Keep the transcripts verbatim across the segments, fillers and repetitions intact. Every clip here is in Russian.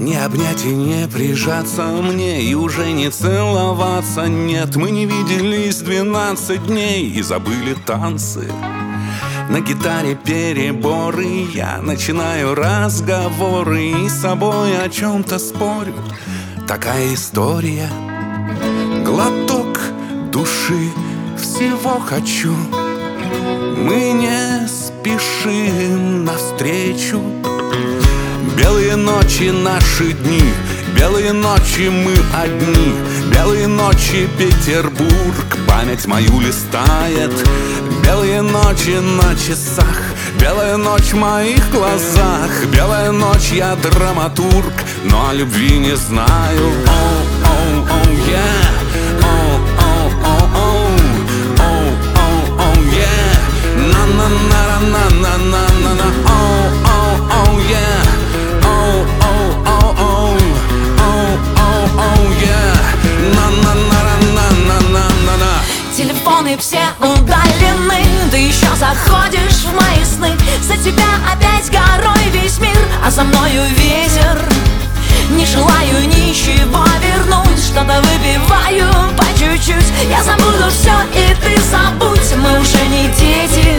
Не обнять и не прижаться мне, и уже не целоваться. Нет, мы не виделись двенадцать дней и забыли танцы. На гитаре переборы, я начинаю разговоры и с собой о чем-то спорю. Такая история. Глоток души, всего хочу. Мы не спешим навстречу. Белые ночи наши дни, белые ночи мы одни. Белые ночи Петербург, память мою листает. Белые ночи на часах, белая ночь в моих глазах. Белая ночь, я драматург, но о любви не знаю. Oh, oh, oh, yeah. Oh, oh, oh, oh. Oh, oh, oh, yeah. Na na na na na na na na. Oh, oh, oh, yeah. Oh, oh, oh, oh. Oh, oh, oh, yeah. Na na na na na na na na. Телефоны все удалены, ты еще заходишь в мои сны. За тебя опять горой весь мир, а за мною ветер. Не желаю ничего вернуть, что-то выпиваю по чуть-чуть. Я забуду все, и ты забудь, мы уже не дети.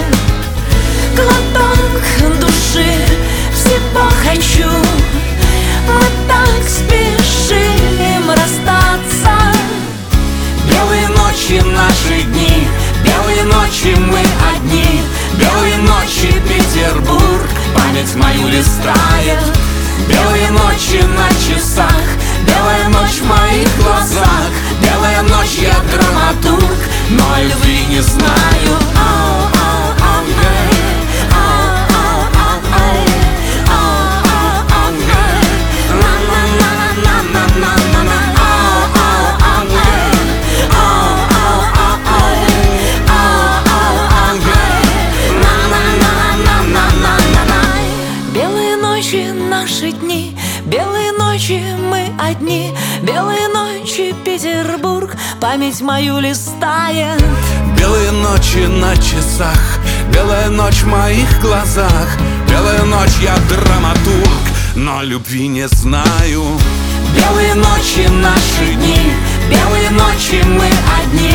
Глоток души, всего хочу. Мы так спешим расстаться. Белые ночи наши дни, белые ночи мы одни. Белые ночи Петербург, память мою листает. Белые ночи на часах, белая ночь в моих глазах. Белая ночь, я драматург, но о любви не знаю. Oh, oh, oh, yeah. Oh, oh, oh, oh. Oh, oh, oh, yeah. Na na na na na na na na. Oh, oh, oh, yeah. Oh, oh, oh, oh. Oh, oh, oh, yeah. Na na na na na na na na. Белые ночи наши дни, белые ночи мы одни. Белые ночи Петербург, память мою листает. Белые ночи на часах, белая ночь в моих глазах. Белая ночь, я драматург, но любви не знаю. Белые ночи наши дни, белые ночи мы одни.